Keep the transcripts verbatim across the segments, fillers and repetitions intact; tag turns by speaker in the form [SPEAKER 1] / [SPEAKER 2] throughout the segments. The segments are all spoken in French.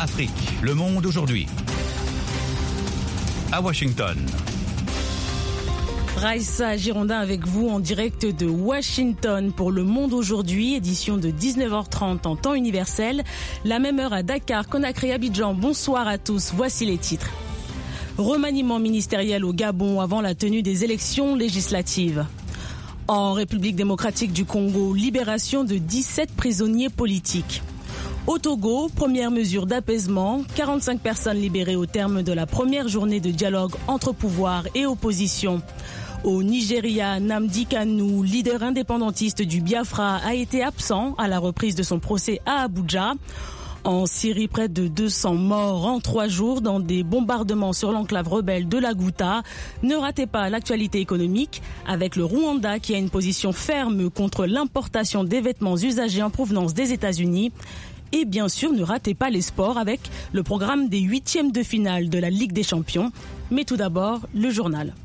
[SPEAKER 1] Afrique. Le monde aujourd'hui. À Washington.
[SPEAKER 2] Raïssa Girondin avec vous en direct de Washington pour Le Monde aujourd'hui, édition de dix-neuf heures trente en temps universel. La même heure à Dakar, Conakry, Abidjan. Bonsoir à tous, voici les titres. Remaniement ministériel au Gabon avant la tenue des élections législatives. En République démocratique du Congo, libération de dix-sept prisonniers politiques. Au Togo, première mesure d'apaisement, quarante-cinq personnes libérées au terme de la première journée de dialogue entre pouvoir et opposition. Au Nigeria, Nnamdi Kanu, leader indépendantiste du Biafra, a été absent à la reprise de son procès à Abuja. En Syrie, près de deux cents morts en trois jours dans des bombardements sur l'enclave rebelle de la Ghouta. Ne ratez pas l'actualité économique avec le Rwanda qui a une position ferme contre l'importation des vêtements usagés en provenance des États-Unis. Et bien sûr, ne ratez pas les sports avec le programme des huitièmes de finale de la Ligue des Champions. Mais tout d'abord, le journal.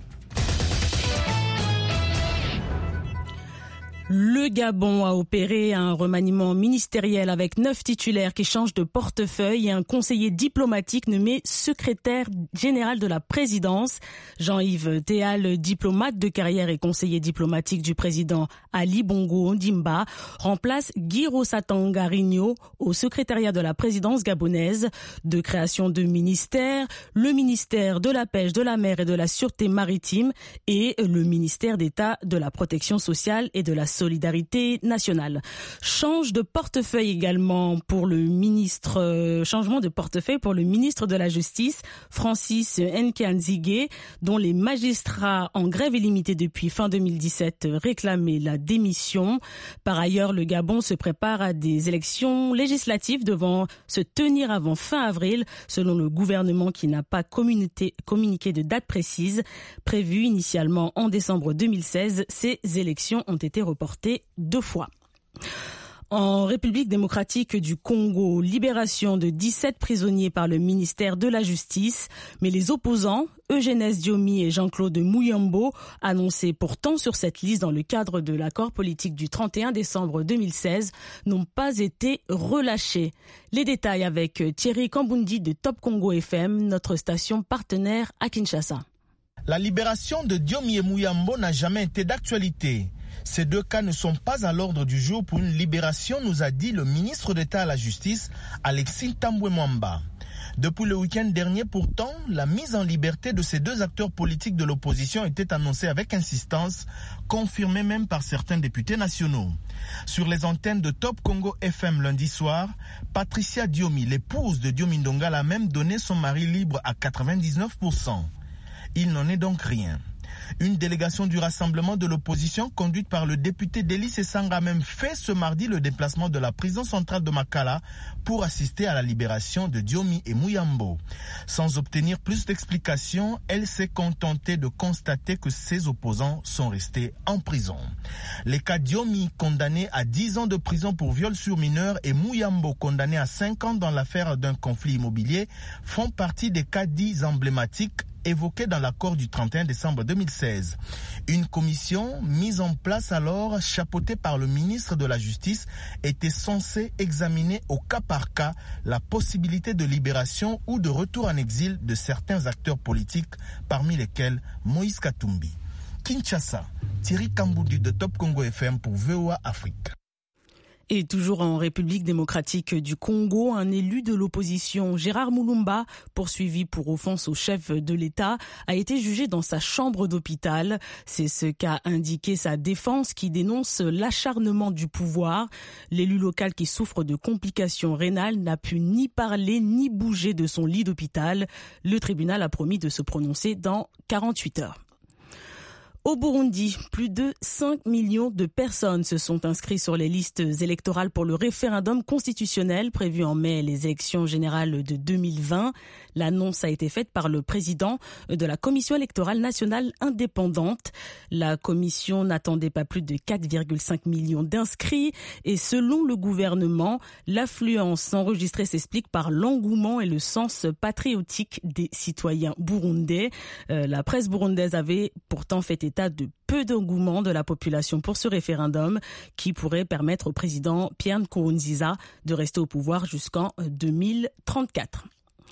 [SPEAKER 2] Le Gabon a opéré un remaniement ministériel avec neuf titulaires qui changent de portefeuille et un conseiller diplomatique nommé secrétaire général de la présidence. Jean-Yves Théal, diplomate de carrière et conseiller diplomatique du président Ali Bongo Ondimba, remplace Guy Rosatanga-Rigno au secrétariat de la présidence gabonaise. De création de ministères, le ministère de la pêche, de la mer et de la sûreté maritime et le ministère d'État de la protection sociale et de la solidarité nationale. Change de portefeuille également pour le ministre, euh, changement de portefeuille pour le ministre de la Justice, Francis Nkanzigé, dont les magistrats en grève illimitée depuis fin deux mille dix-sept réclamaient la démission. Par ailleurs, le Gabon se prépare à des élections législatives devant se tenir avant fin avril, selon le gouvernement qui n'a pas communiqué, communiqué de date précise. Prévues initialement en décembre deux mille seize, ces élections ont été reportées deux fois. En République démocratique du Congo, libération de dix-sept prisonniers par le ministère de la Justice, mais les opposants, Eugénès Diomi et Jean-Claude Mouyambo, annoncés pourtant sur cette liste dans le cadre de l'accord politique du trente et un décembre deux mille seize, n'ont pas été relâchés. Les détails avec Thierry Kambundi de Top Congo F M, notre station partenaire à Kinshasa.
[SPEAKER 3] La libération de Diomi et Mouyambo n'a jamais été d'actualité. Ces deux cas ne sont pas à l'ordre du jour pour une libération, nous a dit le ministre d'État à la Justice, Alexis Tambwe Mwamba. Depuis le week-end dernier, pourtant, la mise en liberté de ces deux acteurs politiques de l'opposition était annoncée avec insistance, confirmée même par certains députés nationaux. Sur les antennes de Top Congo F M lundi soir, Patricia Diomi, l'épouse de Diomi Ndongal, a même donné son mari libre à quatre-vingt-dix-neuf pour cent. Il n'en est donc rien. Une délégation du rassemblement de l'opposition conduite par le député Delis Essanga a même fait ce mardi le déplacement de la prison centrale de Makala pour assister à la libération de Diomi et Mouyambo. Sans obtenir plus d'explications, elle s'est contentée de constater que ses opposants sont restés en prison. Les cas Diomi condamné à dix ans de prison pour viol sur mineur et Mouyambo condamné à cinq ans dans l'affaire d'un conflit immobilier font partie des cas dits emblématiques évoqué dans l'accord du trente et un décembre deux mille seize. Une commission mise en place alors, chapeautée par le ministre de la Justice, était censée examiner au cas par cas la possibilité de libération ou de retour en exil de certains acteurs politiques, parmi lesquels Moïse Katumbi. Kinshasa, Thierry Kambundi de Top Congo F M pour V O A Afrique.
[SPEAKER 2] Et toujours en République démocratique du Congo, un élu de l'opposition, Gérard Moulumba, poursuivi pour offense au chef de l'État, a été jugé dans sa chambre d'hôpital. C'est ce qu'a indiqué sa défense qui dénonce l'acharnement du pouvoir. L'élu local qui souffre de complications rénales n'a pu ni parler ni bouger de son lit d'hôpital. Le tribunal a promis de se prononcer dans quarante-huit heures. Au Burundi, plus de cinq millions de personnes se sont inscrites sur les listes électorales pour le référendum constitutionnel prévu en mai, les élections générales de deux mille vingt. L'annonce a été faite par le président de la Commission électorale nationale indépendante. La commission n'attendait pas plus de quatre virgule cinq millions d'inscrits et selon le gouvernement, l'affluence enregistrée s'explique par l'engouement et le sens patriotique des citoyens burundais. Euh, la presse burundaise avait pourtant fait état constat de peu d'engouement de la population pour ce référendum qui pourrait permettre au président Pierre Nkurunziza de rester au pouvoir jusqu'en deux mille trente-quatre.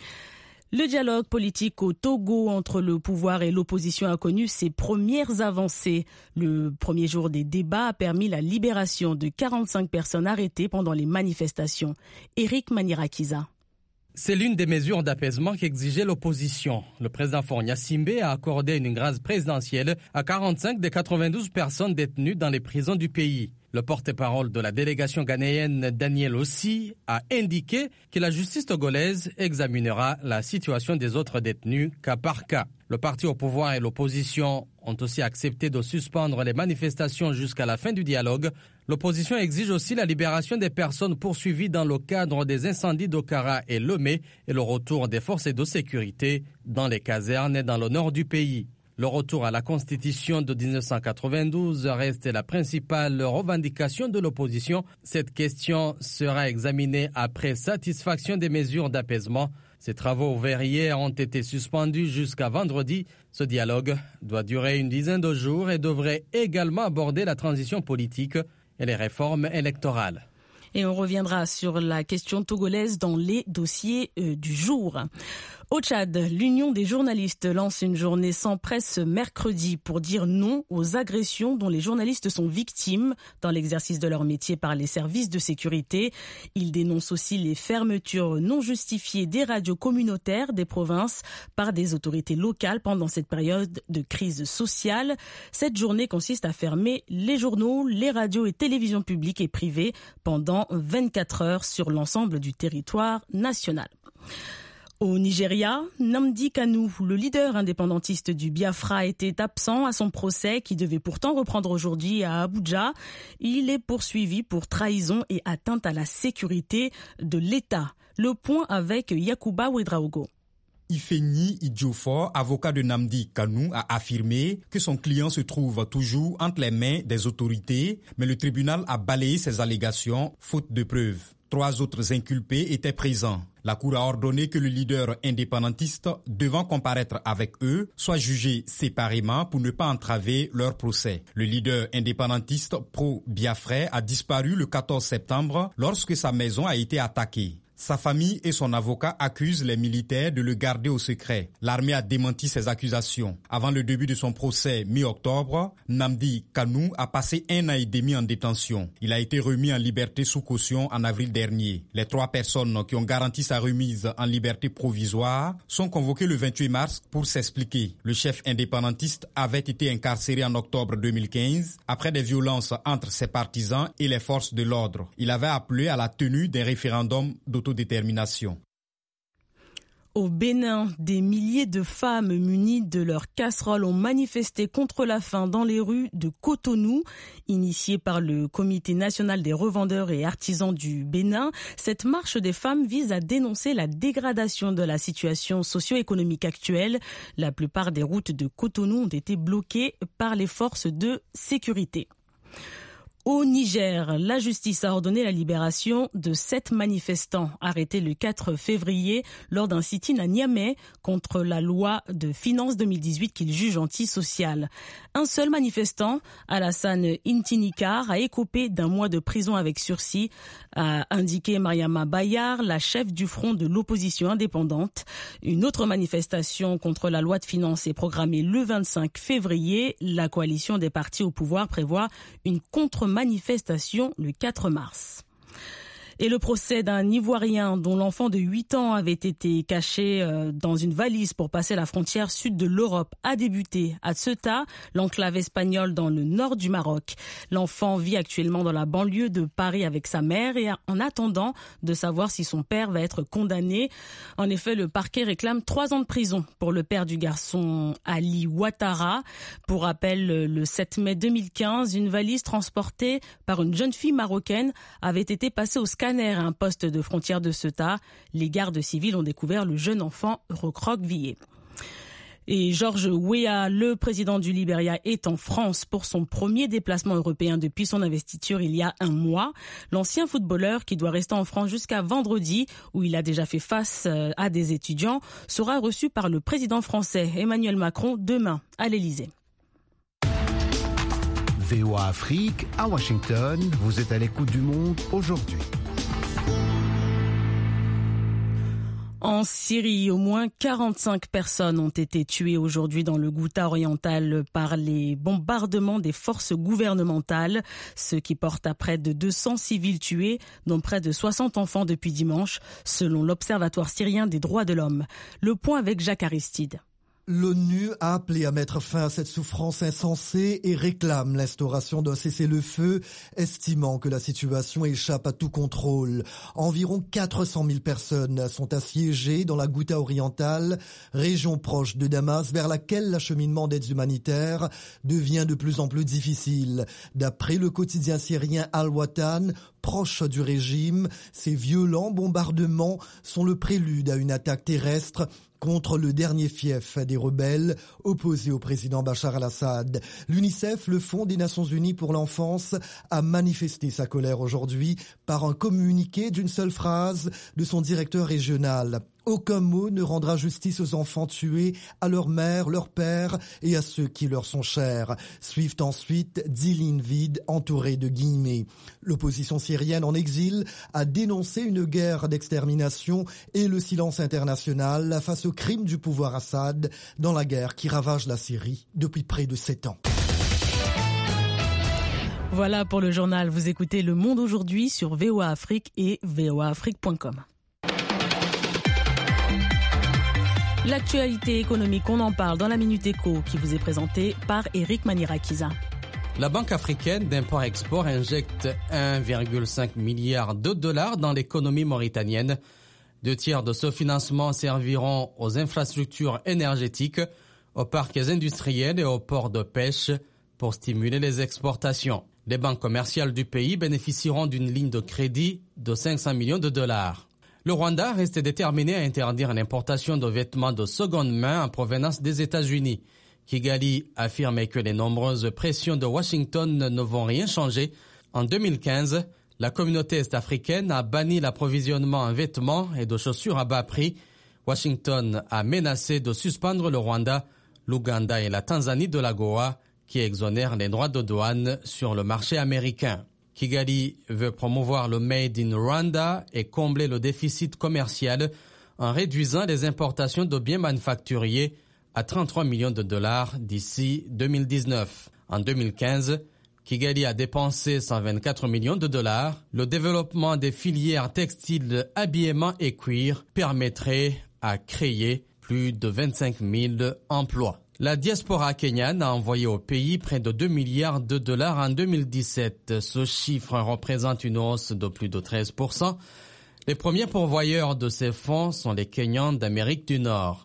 [SPEAKER 2] Le dialogue politique au Togo entre le pouvoir et l'opposition a connu ses premières avancées. Le premier jour des débats a permis la libération de quarante-cinq personnes arrêtées pendant les manifestations. Eric Manirakiza.
[SPEAKER 4] C'est l'une des mesures d'apaisement qu'exigeait l'opposition. Le président Faure Gnassingbé a accordé une grâce présidentielle à quarante-cinq des quatre-vingt-douze personnes détenues dans les prisons du pays. Le porte-parole de la délégation ghanéenne, Daniel Ossi, a indiqué que la justice togolaise examinera la situation des autres détenus cas par cas. Le parti au pouvoir et l'opposition ont aussi accepté de suspendre les manifestations jusqu'à la fin du dialogue. L'opposition exige aussi la libération des personnes poursuivies dans le cadre des incendies d'Okara et Lomé et le retour des forces de sécurité dans les casernes dans le nord du pays. Le retour à la Constitution de dix-neuf cent quatre-vingt-douze reste la principale revendication de l'opposition. Cette question sera examinée après satisfaction des mesures d'apaisement. Ces travaux ouverts hier ont été suspendus jusqu'à vendredi. Ce dialogue doit durer une dizaine de jours et devrait également aborder la transition politique et les réformes électorales.
[SPEAKER 2] Et on reviendra sur la question togolaise dans les dossiers euh, du jour. Au Tchad, l'Union des journalistes lance une journée sans presse mercredi pour dire non aux agressions dont les journalistes sont victimes dans l'exercice de leur métier par les services de sécurité. Ils dénoncent aussi les fermetures non justifiées des radios communautaires des provinces par des autorités locales pendant cette période de crise sociale. Cette journée consiste à fermer les journaux, les radios et télévisions publiques et privées pendant vingt-quatre heures sur l'ensemble du territoire national. Au Nigeria, Nnamdi Kanu, le leader indépendantiste du Biafra, était absent à son procès qui devait pourtant reprendre aujourd'hui à Abuja. Il est poursuivi pour trahison et atteinte à la sécurité de l'État. Le point avec Yakuba Ouedraogo.
[SPEAKER 5] Ifeni Idjofor, avocat de Nnamdi Kanu, a affirmé que son client se trouve toujours entre les mains des autorités, mais le tribunal a balayé ses allégations faute de preuves. Trois autres inculpés étaient présents. La Cour a ordonné que le leader indépendantiste, devant comparaître avec eux, soit jugé séparément pour ne pas entraver leur procès. Le leader indépendantiste pro-Biafrais a disparu le quatorze septembre lorsque sa maison a été attaquée. Sa famille et son avocat accusent les militaires de le garder au secret. L'armée a démenti ces accusations. Avant le début de son procès mi-octobre, Nnamdi Kanu a passé un an et demi en détention. Il a été remis en liberté sous caution en avril dernier. Les trois personnes qui ont garanti sa remise en liberté provisoire sont convoquées le vingt-huit mars pour s'expliquer. Le chef indépendantiste avait été incarcéré en octobre deux mille quinze après des violences entre ses partisans et les forces de l'ordre. Il avait appelé à la tenue d'un référendum d'autodétermination.
[SPEAKER 2] Au Bénin, des milliers de femmes munies de leurs casseroles ont manifesté contre la faim dans les rues de Cotonou. Initiée par le Comité national des revendeurs et artisans du Bénin, cette marche des femmes vise à dénoncer la dégradation de la situation socio-économique actuelle. La plupart des routes de Cotonou ont été bloquées par les forces de sécurité. Au Niger, la justice a ordonné la libération de sept manifestants arrêtés le quatre février lors d'un sit-in à Niamey contre la loi de finances deux mille dix-huit qu'il juge antisociale. Un seul manifestant, Alassane Intinikar, a écopé d'un mois de prison avec sursis, a indiqué Mariama Bayar, la chef du front de l'opposition indépendante. Une autre manifestation contre la loi de finances est programmée le vingt-cinq février. La coalition des partis au pouvoir prévoit une contre-manifestation manifestation le quatre mars. Et le procès d'un Ivoirien dont l'enfant de huit ans avait été caché dans une valise pour passer la frontière sud de l'Europe a débuté à Ceuta, l'enclave espagnole dans le nord du Maroc. L'enfant vit actuellement dans la banlieue de Paris avec sa mère et en attendant de savoir si son père va être condamné. En effet, le parquet réclame trois ans de prison pour le père du garçon Ali Ouattara. Pour rappel, le sept mai deux mille quinze, une valise transportée par une jeune fille marocaine avait été passée au scanner à un poste de frontière de Ceuta. Les gardes civils ont découvert le jeune enfant recroquevillé. Et George Weah, le président du Libéria, est en France pour son premier déplacement européen depuis son investiture il y a un mois. L'ancien footballeur, qui doit rester en France jusqu'à vendredi, où il a déjà fait face à des étudiants, sera reçu par le président français Emmanuel Macron demain à l'Élysée.
[SPEAKER 6] V O A Afrique, à Washington, vous êtes à l'écoute du Monde aujourd'hui.
[SPEAKER 2] En Syrie, au moins quarante-cinq personnes ont été tuées aujourd'hui dans le Ghouta oriental par les bombardements des forces gouvernementales, ce qui porte à près de deux cents civils tués, dont près de soixante enfants depuis dimanche, selon l'Observatoire syrien des droits de l'homme. Le point avec Jacques Aristide.
[SPEAKER 7] L'ONU a appelé à mettre fin à cette souffrance insensée et réclame l'instauration d'un cessez-le-feu, estimant que la situation échappe à tout contrôle. Environ quatre cent mille personnes sont assiégées dans la Ghouta orientale, région proche de Damas, vers laquelle l'acheminement d'aides humanitaires devient de plus en plus difficile. D'après le quotidien syrien Al-Watan, proche du régime, ces violents bombardements sont le prélude à une attaque terrestre contre le dernier fief des rebelles opposés au président Bachar al-Assad. L'UNICEF, le Fonds des Nations Unies pour l'enfance, a manifesté sa colère aujourd'hui par un communiqué d'une seule phrase de son directeur régional. Aucun mot ne rendra justice aux enfants tués, à leur mère, leur père et à ceux qui leur sont chers. Suivent ensuite dix lignes vides entourées de guillemets. L'opposition syrienne en exil a dénoncé une guerre d'extermination et le silence international face aux crimes du pouvoir Assad dans la guerre qui ravage la Syrie depuis près de sept ans.
[SPEAKER 2] Voilà pour le journal. Vous écoutez Le Monde aujourd'hui sur V O A Afrique et v o a afrique point com. L'actualité économique, on en parle dans la Minute Éco qui vous est présentée par Eric Manirakiza.
[SPEAKER 4] La Banque africaine d'import-export injecte un virgule cinq milliard de dollars dans l'économie mauritanienne. Deux tiers de ce financement serviront aux infrastructures énergétiques, aux parcs industriels et aux ports de pêche pour stimuler les exportations. Les banques commerciales du pays bénéficieront d'une ligne de crédit de cinq cents millions de dollars. Le Rwanda reste déterminé à interdire l'importation de vêtements de seconde main en provenance des États-Unis. Kigali affirme que les nombreuses pressions de Washington ne vont rien changer. En deux mille quinze, la communauté est-africaine a banni l'approvisionnement en vêtements et de chaussures à bas prix. Washington a menacé de suspendre le Rwanda, l'Ouganda et la Tanzanie de l'AGOA, qui exonèrent les droits de douane sur le marché américain. Kigali veut promouvoir le Made in Rwanda et combler le déficit commercial en réduisant les importations de biens manufacturiers à trente-trois millions de dollars d'ici deux mille dix-neuf. En deux mille quinze, Kigali a dépensé cent vingt-quatre millions de dollars. Le développement des filières textiles, habillement et cuir permettrait à créer plus de vingt-cinq mille emplois. La diaspora kenyane a envoyé au pays près de deux milliards de dollars en deux mille dix-sept. Ce chiffre représente une hausse de plus de treize pour cent. Les premiers pourvoyeurs de ces fonds sont les Kenyans d'Amérique du Nord.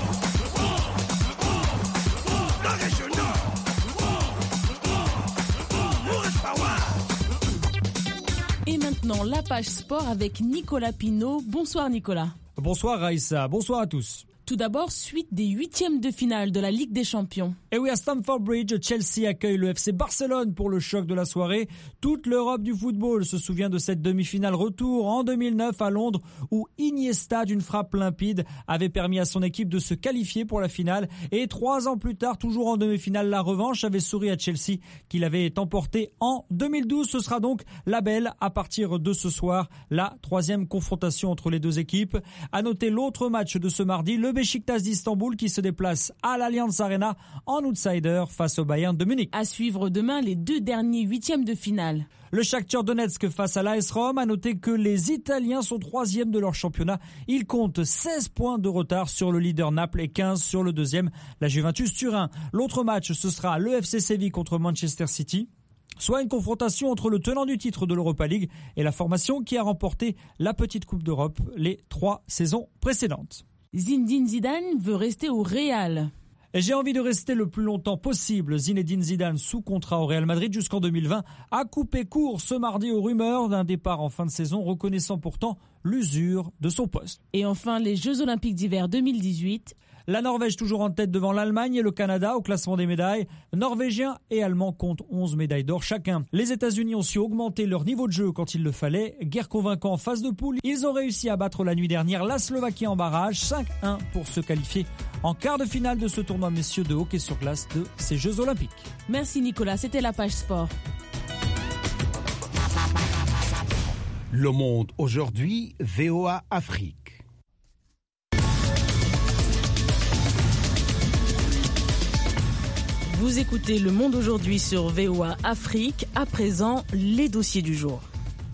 [SPEAKER 2] Et maintenant, la page sport avec Nicolas Pinault. Bonsoir Nicolas.
[SPEAKER 8] Bonsoir Raïssa, bonsoir à tous.
[SPEAKER 2] Tout d'abord, suite des huitièmes de finale de la Ligue des Champions.
[SPEAKER 8] Et oui, à Stamford Bridge, Chelsea accueille le F C Barcelone pour le choc de la soirée. Toute l'Europe du football se souvient de cette demi-finale retour en deux mille neuf à Londres où Iniesta d'une frappe limpide avait permis à son équipe de se qualifier pour la finale. Et trois ans plus tard, toujours en demi-finale, la revanche avait souri à Chelsea qui l'avait emporté en deux mille douze. Ce sera donc la belle à partir de ce soir, la troisième confrontation entre les deux équipes. À noter l'autre match de ce mardi, le Beşiktaş d'Istanbul qui se déplace à l'Allianz Arena en outsider face au Bayern de Munich.
[SPEAKER 2] À suivre demain les deux derniers huitièmes de finale.
[SPEAKER 8] Le Shakhtar Donetsk face à l'A S Rome. A noter que les Italiens sont troisièmes de leur championnat. Ils comptent seize points de retard sur le leader Naples et quinze sur le deuxième, la Juventus Turin. L'autre match, ce sera le F C Séville contre Manchester City. Soit une confrontation entre le tenant du titre de l'Europa League et la formation qui a remporté la petite Coupe d'Europe les trois saisons précédentes.
[SPEAKER 2] Zinedine Zidane veut rester au Real.
[SPEAKER 8] Et j'ai envie de rester le plus longtemps possible. Zinedine Zidane, sous contrat au Real Madrid jusqu'en deux mille vingt, a coupé court ce mardi aux rumeurs d'un départ en fin de saison, reconnaissant pourtant l'usure de son poste.
[SPEAKER 2] Et enfin, les Jeux Olympiques d'hiver deux mille dix-huit.
[SPEAKER 8] La Norvège toujours en tête devant l'Allemagne et le Canada au classement des médailles. Norvégiens et Allemands comptent onze médailles d'or chacun. Les États-Unis ont su augmenter leur niveau de jeu quand il le fallait. Guère convaincant en phase de poule. Ils ont réussi à battre la nuit dernière la Slovaquie en barrage, cinq un pour se qualifier en quart de finale de ce tournoi messieurs de hockey sur glace de ces Jeux Olympiques.
[SPEAKER 2] Merci Nicolas, c'était la page sport.
[SPEAKER 1] Le Monde aujourd'hui, V O A Afrique.
[SPEAKER 2] Vous écoutez Le Monde aujourd'hui sur V O A Afrique. À présent, les dossiers du jour.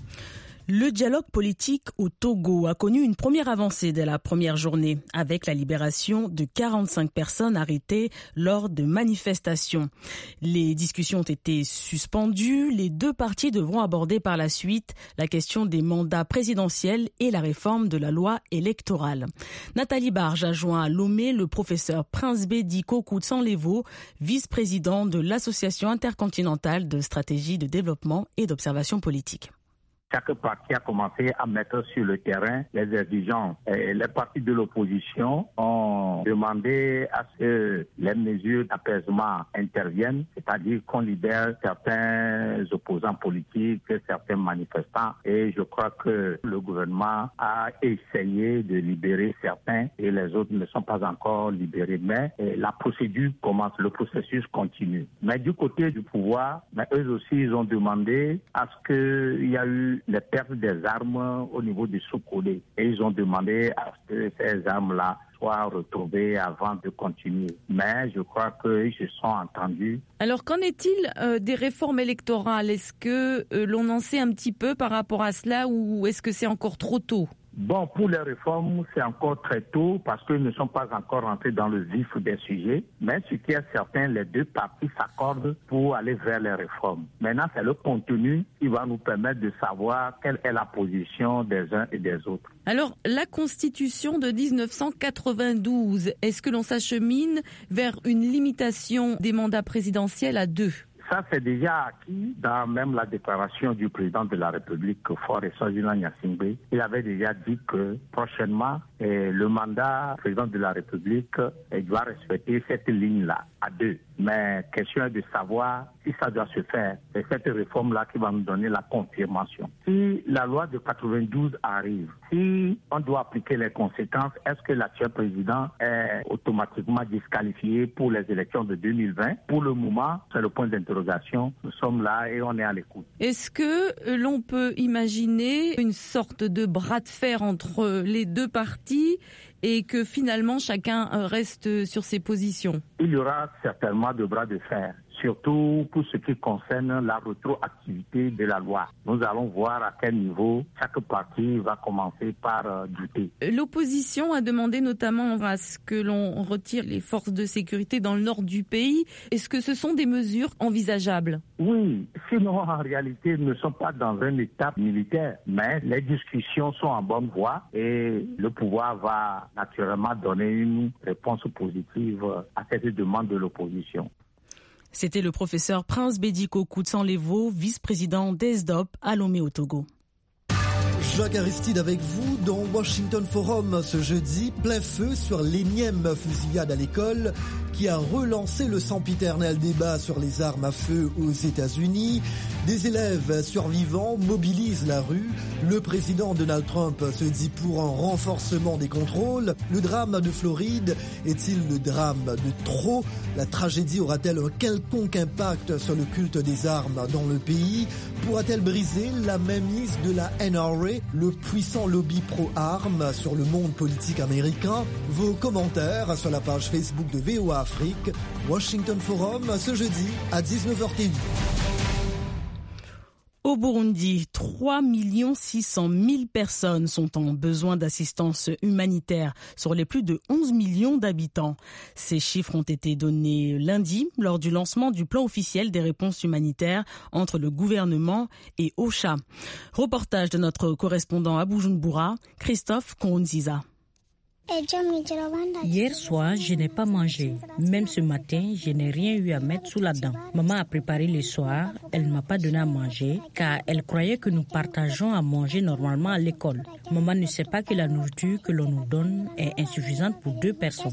[SPEAKER 2] Le dialogue politique au Togo a connu une première avancée dès la première journée, avec la libération de quarante-cinq personnes arrêtées lors de manifestations. Les discussions ont été suspendues. Les deux parties devront aborder par la suite la question des mandats présidentiels et la réforme de la loi électorale. Nathalie Barge a joint à Lomé le professeur Prince Bédiko Koutsanlevo, vice-président de l'Association intercontinentale de stratégie de développement et d'observation politique.
[SPEAKER 9] Chaque parti a commencé à mettre sur le terrain les exigences. Et les partis de l'opposition ont demandé à ce que les mesures d'apaisement interviennent, c'est-à-dire qu'on libère certains opposants politiques, certains manifestants. Et je crois que le gouvernement a essayé de libérer certains et les autres ne sont pas encore libérés. Mais la procédure commence, le processus continue. Mais du côté du pouvoir, mais eux aussi, ils ont demandé à ce qu'il y a eu les pertes des armes au niveau du Soukoude. Et ils ont demandé à ce que ces armes-là soient retrouvées avant de continuer. Mais je crois qu'ils se sont entendus.
[SPEAKER 10] Alors qu'en est-il euh, des réformes électorales? Est-ce que euh, l'on en sait un petit peu par rapport à cela ou est-ce que c'est encore trop tôt?
[SPEAKER 9] Bon, pour les réformes, c'est encore très tôt parce qu'ils ne sont pas encore rentrés dans le vif des sujets. Mais ce qui est certain, les deux parties s'accordent pour aller vers les réformes. Maintenant, c'est le contenu qui va nous permettre de savoir quelle est la position des uns et des autres.
[SPEAKER 10] Alors, la Constitution de dix-neuf cent quatre-vingt-douze, est-ce que l'on s'achemine vers une limitation des mandats présidentiels à deux ?
[SPEAKER 9] Ça, c'est déjà acquis dans même la déclaration du président de la République, Faure Sozina Gnassingbé. Il avait déjà dit que prochainement, eh, le mandat président de la République eh, doit respecter cette ligne-là, à deux. Mais question est de savoir si ça doit se faire. C'est cette réforme-là qui va nous donner la confirmation. Si la loi de quatre-vingt-douze arrive, si on doit appliquer les conséquences, est-ce que l'actuel président est automatiquement disqualifié pour les élections de deux mille vingt? Pour le moment, c'est le point d'interrogation. Nous sommes là et on est à l'écoute.
[SPEAKER 10] Est-ce que l'on peut imaginer une sorte de bras de fer entre les deux parties et que finalement chacun reste sur ses positions?
[SPEAKER 9] Il y aura certainement de bras de fer, surtout pour ce qui concerne la rétroactivité de la loi. Nous allons voir à quel niveau chaque parti va commencer par euh, douter.
[SPEAKER 10] L'opposition a demandé notamment à ce que l'on retire les forces de sécurité dans le nord du pays. Est-ce que ce sont des mesures envisageables?
[SPEAKER 9] Oui, sinon en réalité, nous ne sommes pas dans une étape militaire, mais les discussions sont en bonne voie et le pouvoir va naturellement donner une réponse positive à cette demande de l'opposition.
[SPEAKER 2] C'était le professeur Prince Bédiko Koutsanlevo, vice-président d'E S D O P à Lomé au Togo.
[SPEAKER 7] Jacques Aristide avec vous dans Washington Forum ce jeudi, plein feu sur l'énième fusillade à l'école qui a relancé le sempiternel débat sur les armes à feu aux États-Unis. Des élèves survivants mobilisent la rue. Le président Donald Trump se dit pour un renforcement des contrôles. Le drame de Floride est-il le drame de trop? La tragédie aura-t-elle un quelconque impact sur le culte des armes dans le pays? Pourra-t-elle briser la mainmise de la N R A, le puissant lobby pro-armes, sur le monde politique américain? Vos commentaires sur la page Facebook de V O A Afrique. Washington Forum ce jeudi à dix-neuf heures T V.
[SPEAKER 2] Au Burundi, trois millions six cent mille personnes sont en besoin d'assistance humanitaire sur les plus de onze millions d'habitants. Ces chiffres ont été donnés lundi lors du lancement du plan officiel des réponses humanitaires entre le gouvernement et OCHA. Reportage de notre correspondant à Bujumbura, Christophe Kounziza.
[SPEAKER 11] Hier soir, je n'ai pas mangé. Même ce matin, je n'ai rien eu à mettre sous la dent. Maman a préparé le soir, elle ne m'a pas donné à manger car elle croyait que nous partageons à manger normalement à l'école. Maman ne sait pas que la nourriture que l'on nous donne est insuffisante pour deux personnes.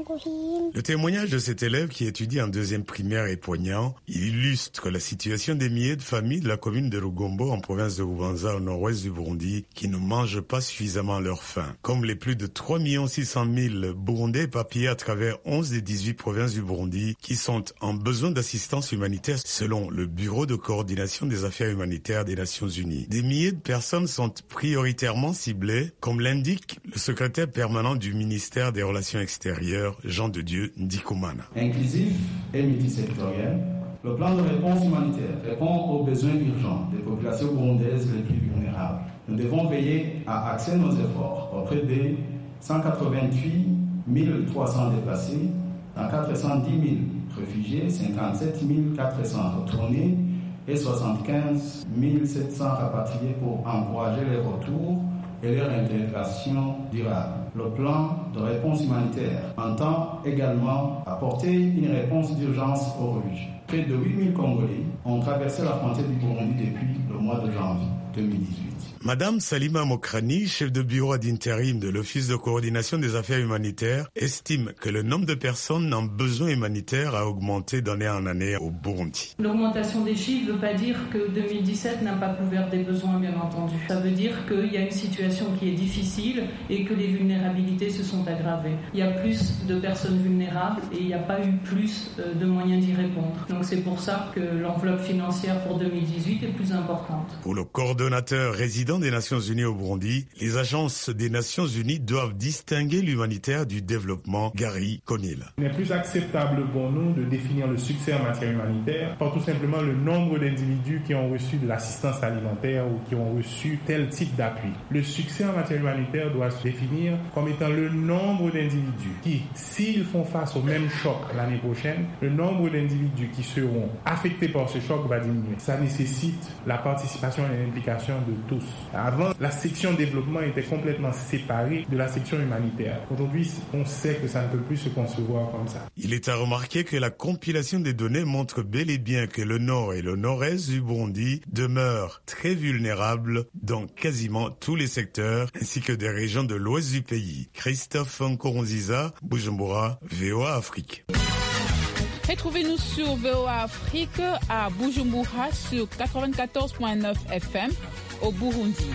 [SPEAKER 12] Le témoignage de cet élève qui étudie en deuxième primaire est poignant. Il illustre la situation des milliers de familles de la commune de Rugombo en province de Bubanza au nord-ouest du Burundi qui ne mangent pas suffisamment leur faim. Comme les plus de trois millions six cent mille Burundais éparpillés à travers onze des dix-huit provinces du Burundi qui sont en besoin d'assistance humanitaire selon le Bureau de coordination des affaires humanitaires des Nations Unies. Des milliers de personnes sont prioritairement ciblées, comme l'indique le secrétaire permanent du ministère des Relations extérieures, Jean de Dieu Ndikumana.
[SPEAKER 13] Inclusif et multisectoriel, le plan de réponse humanitaire répond aux besoins urgents des populations burundaises les plus vulnérables. Nous devons veiller à axer nos efforts auprès des cent quatre-vingt-huit mille trois cents déplacés, dans quatre cent dix mille réfugiés, cinquante-sept mille quatre cents retournés et soixante-quinze mille sept cents rapatriés pour encourager les retours et leur intégration durable. Le plan de réponse humanitaire entend également apporter une réponse d'urgence aux réfugiés. Près de huit mille Congolais ont traversé la frontière du Burundi depuis le mois de janvier deux mille dix-huit.
[SPEAKER 12] Madame Salima Mokrani, chef de bureau d'intérim de l'Office de coordination des affaires humanitaires, estime que le nombre de personnes en besoin humanitaire a augmenté d'année en année au Burundi.
[SPEAKER 14] L'augmentation des chiffres ne veut pas dire que deux mille dix-sept n'a pas couvert des besoins, bien entendu. Ça veut dire qu'il y a une situation qui est difficile et que les vulnérabilités se sont aggravées. Il y a plus de personnes vulnérables et il n'y a pas eu plus de moyens d'y répondre. Donc c'est pour ça que l'enveloppe financière pour deux mille dix-huit est plus importante.
[SPEAKER 12] Pour le coordonnateur résident des Nations Unies au Burundi, les agences des Nations Unies doivent distinguer l'humanitaire du développement. Gary Conil.
[SPEAKER 15] Il n'est plus acceptable pour nous de définir le succès en matière humanitaire par tout simplement le nombre d'individus qui ont reçu de l'assistance alimentaire ou qui ont reçu tel type d'appui. Le succès en matière humanitaire doit se définir comme étant le nombre d'individus qui, s'ils font face au même choc l'année prochaine, le nombre d'individus qui seront affectés par ce choc va diminuer. Ça nécessite la participation et l'implication de tous. Avant, la section développement était complètement séparée de la section humanitaire. Aujourd'hui, on sait que ça ne peut plus se concevoir comme ça.
[SPEAKER 12] Il est à remarquer que la compilation des données montre bel et bien que le nord et le nord-est du Burundi demeurent très vulnérables dans quasiment tous les secteurs, ainsi que des régions de l'ouest du pays. Christophe Nkurunziza, Bujumbura, V O A Afrique.
[SPEAKER 16] Retrouvez-nous sur V O A Afrique à Bujumbura sur quatre-vingt-quatorze virgule neuf F M au Burundi.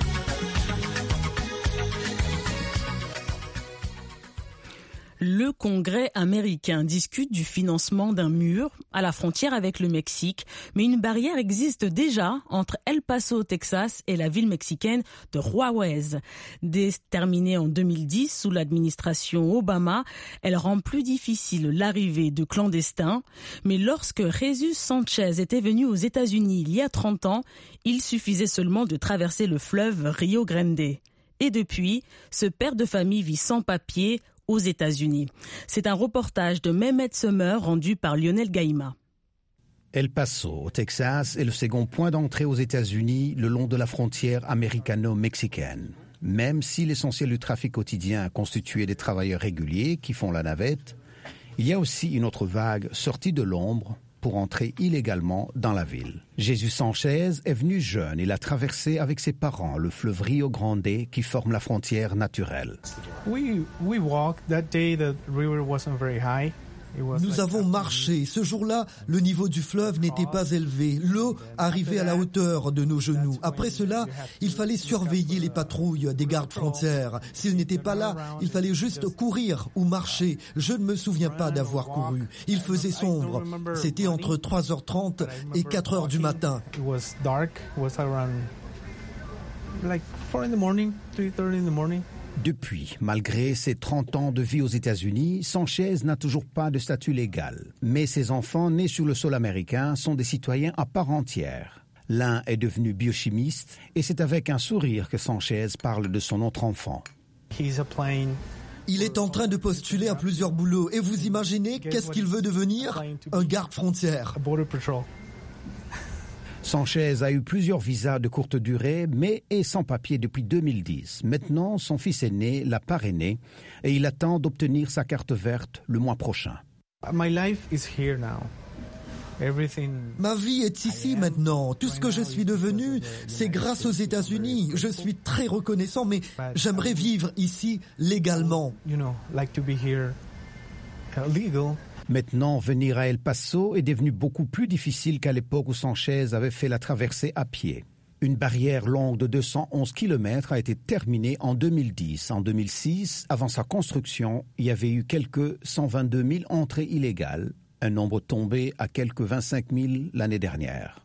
[SPEAKER 2] Le Congrès américain discute du financement d'un mur à la frontière avec le Mexique, mais une barrière existe déjà entre El Paso, Texas et la ville mexicaine de Juárez. Déterminée en deux mille dix sous l'administration Obama, elle rend plus difficile l'arrivée de clandestins. Mais lorsque Jesus Sanchez était venu aux États-Unis il y a trente ans, il suffisait seulement de traverser le fleuve Rio Grande. Et depuis, ce père de famille vit sans papier aux États-Unis. C'est un reportage de Mehmet Summer rendu par Lionel Gaïma.
[SPEAKER 1] El Paso, au Texas, est le second point d'entrée aux États-Unis le long de la frontière américano-mexicaine. Même si l'essentiel du trafic quotidien est constitué des travailleurs réguliers qui font la navette, il y a aussi une autre vague sortie de l'ombre pour entrer illégalement dans la ville. Jesus Sanchez est venu jeune. Il a traversé avec ses parents le fleuve Rio Grande qui forme la frontière naturelle.
[SPEAKER 17] We, we walked that day. The river wasn't very high.
[SPEAKER 7] Nous avons marché. Ce jour-là, le niveau du fleuve n'était pas élevé. L'eau arrivait à la hauteur de nos genoux. Après cela, il fallait surveiller les patrouilles des gardes frontières. S'ils n'étaient pas là, il fallait juste courir ou marcher. Je ne me souviens pas d'avoir couru. Il faisait sombre. C'était entre trois heures trente et quatre heures du matin.
[SPEAKER 1] Depuis, malgré ses trente ans de vie aux États-Unis, Sanchez n'a toujours pas de statut légal. Mais ses enfants nés sur le sol américain sont des citoyens à part entière. L'un est devenu biochimiste et c'est avec un sourire que Sanchez parle de son autre enfant.
[SPEAKER 7] Il est en train de postuler à plusieurs boulots. Et vous imaginez qu'est-ce qu'il veut devenir? Un garde-frontière.
[SPEAKER 1] Sanchez a eu plusieurs visas de courte durée, mais est sans papier depuis deux mille dix. Maintenant, son fils aîné l'a parrainé et il attend d'obtenir sa carte verte le mois prochain.
[SPEAKER 17] My life is here now. Everything...
[SPEAKER 7] Ma vie est ici maintenant. Tout ce que je suis devenu, c'est grâce aux États-Unis. Je suis très reconnaissant, mais j'aimerais vivre ici légalement.
[SPEAKER 17] You know, like to be here legal.
[SPEAKER 1] Maintenant, venir à El Paso est devenu beaucoup plus difficile qu'à l'époque où Sanchez avait fait la traversée à pied. Une barrière longue de deux cent onze kilomètres a été terminée en deux mille dix. En deux mille six, avant sa construction, il y avait eu quelques cent vingt-deux mille entrées illégales, un nombre tombé à quelques vingt-cinq mille l'année dernière.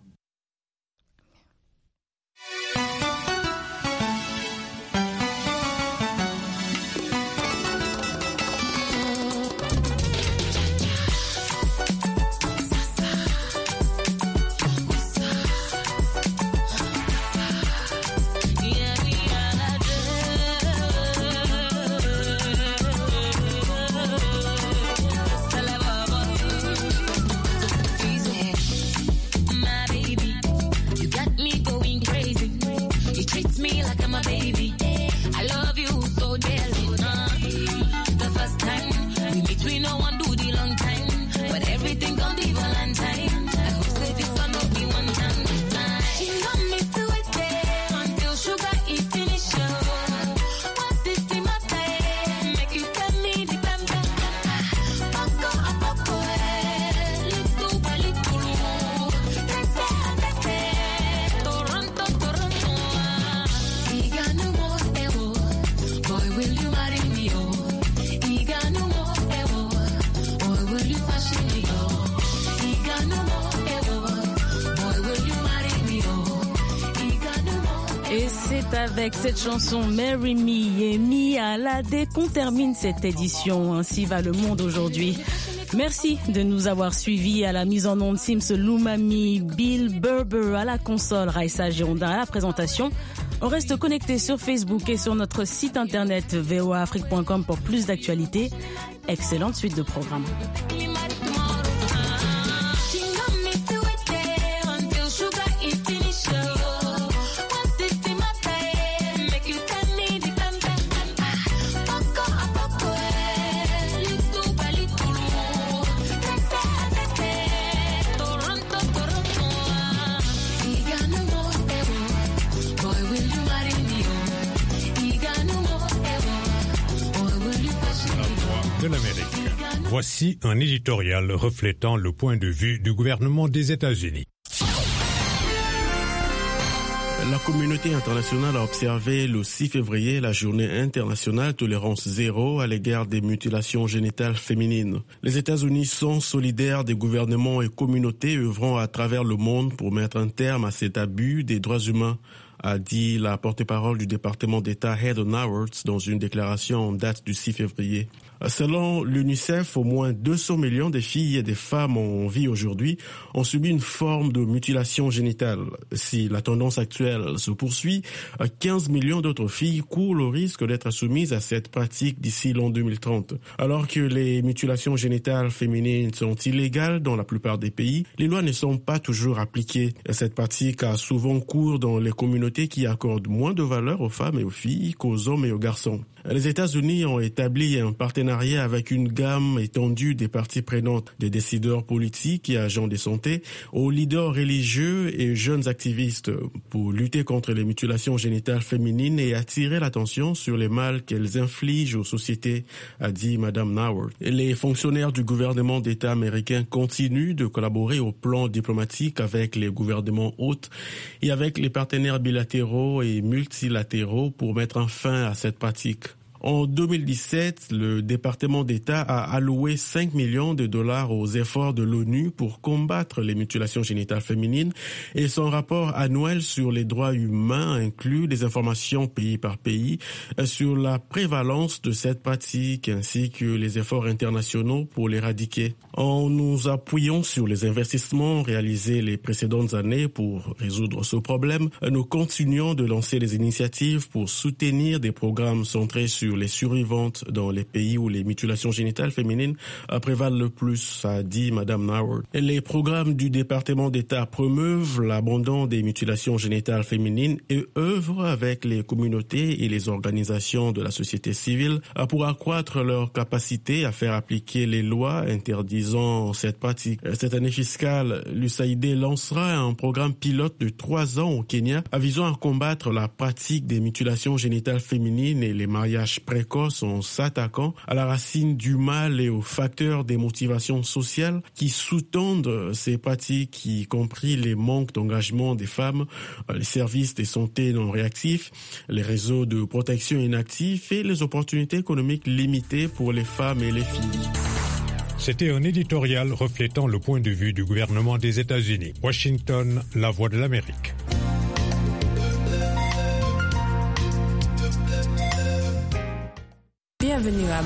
[SPEAKER 2] Avec cette chanson Marry Me et Mi Alade qu'on termine cette édition. Ainsi va le monde aujourd'hui. Merci de nous avoir suivis. À la mise en onde, Sims Lumami, Bill Berber à la console, Raissa Girondin à la présentation. On reste connecté sur Facebook et sur notre site internet v o a afrique point com pour plus d'actualités. Excellente suite de programmes.
[SPEAKER 18] De l'Amérique. Voici un éditorial reflétant le point de vue du gouvernement des États-Unis.
[SPEAKER 19] La communauté internationale a observé le six février la journée internationale tolérance zéro à l'égard des mutilations génitales féminines. Les États-Unis sont solidaires des gouvernements et communautés œuvrant à travers le monde pour mettre un terme à cet abus des droits humains, a dit la porte-parole du département d'État Heather Nauert dans une déclaration en date du six février. Selon l'UNICEF, au moins deux cents millions de filles et de femmes en vie aujourd'hui ont subi une forme de mutilation génitale. Si la tendance actuelle se poursuit, quinze millions d'autres filles courent le risque d'être soumises à cette pratique d'ici l'an deux mille trente. Alors que les mutilations génitales féminines sont illégales dans la plupart des pays, les lois ne sont pas toujours appliquées. Cette pratique a souvent cours dans les communautés qui accordent moins de valeur aux femmes et aux filles qu'aux hommes et aux garçons. Les États-Unis ont établi un partenariat avec une gamme étendue des parties prenantes, des décideurs politiques et agents de santé, aux leaders religieux et jeunes activistes pour lutter contre les mutilations génitales féminines et attirer l'attention sur les mal qu'elles infligent aux sociétés, a dit Madame Nauert. Les fonctionnaires du gouvernement d'État américain continuent de collaborer au plan diplomatique avec les gouvernements hôtes et avec les partenaires bilatéraux et multilatéraux pour mettre un fin à cette pratique. En deux mille dix-sept, le département d'État a alloué cinq millions de dollars aux efforts de l'ONU pour combattre les mutilations génitales féminines et son rapport annuel sur les droits humains inclut des informations pays par pays sur la prévalence de cette pratique ainsi que les efforts internationaux pour l'éradiquer. En nous appuyant sur les investissements réalisés les précédentes années pour résoudre ce problème, nous continuons de lancer des initiatives pour soutenir des programmes centrés sur sur les survivantes dans les pays où les mutilations génitales féminines prévalent le plus, a dit Madame Nauert. Et les programmes du département d'État promeuvent l'abandon des mutilations génitales féminines et œuvrent avec les communautés et les organisations de la société civile pour accroître leur capacité à faire appliquer les lois interdisant cette pratique. Cette année fiscale, l'U S A I D lancera un programme pilote de trois ans au Kenya visant à combattre la pratique des mutilations génitales féminines et les mariages précoces en s'attaquant à la racine du mal et aux facteurs des motivations sociales qui sous-tendent ces pratiques, y compris les manques d'engagement des femmes, les services de santé non réactifs, les réseaux de protection inactifs et les opportunités économiques limitées pour les femmes et les filles.
[SPEAKER 18] C'était un éditorial reflétant le point de vue du gouvernement des États-Unis. Washington, la voix de l'Amérique.
[SPEAKER 20] Bienvenue à